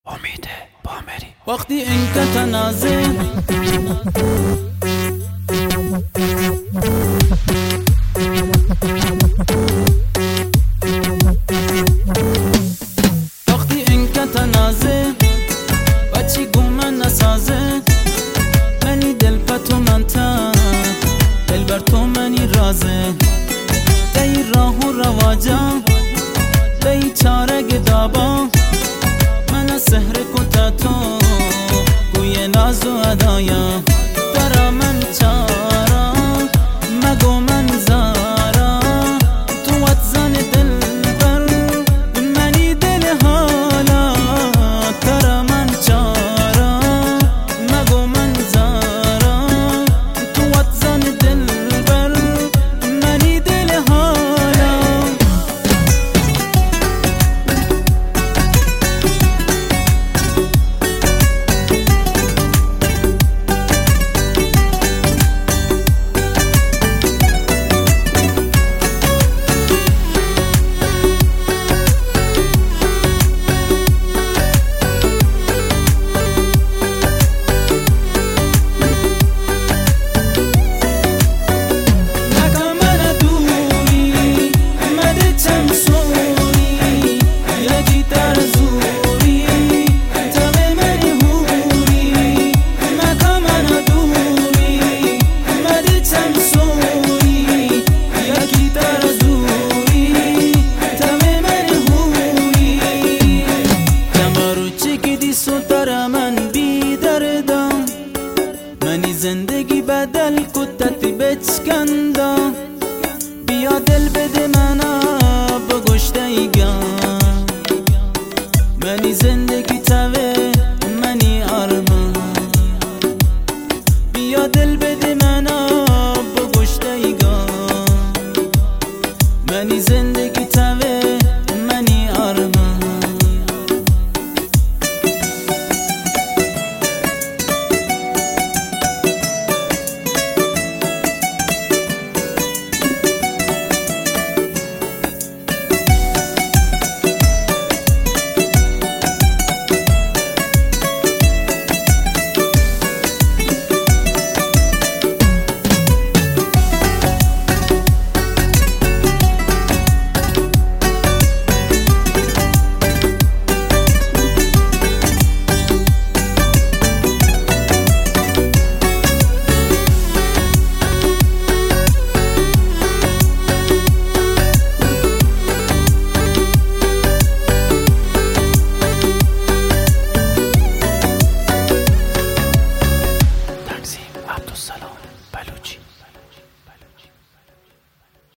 امید بامری وقتی اینکه تنازه وقتی اینکه تنازه بچی گومن نسازه منی دل پتو منتا دل بر تو منی رازه دی راه و رواجا دی چاره گدابا من سحر کتا تو گوی ناز و ادایا درا من چارا مگو من زارا تو اتزن دل بر منی دل حالا درا من چارا مگو من زارا تو اتزن دل بر منی دل حالا منی زندگی بدل کتتی بچکندا بیا دل بده منا بگشته ایگا منی زندگی توه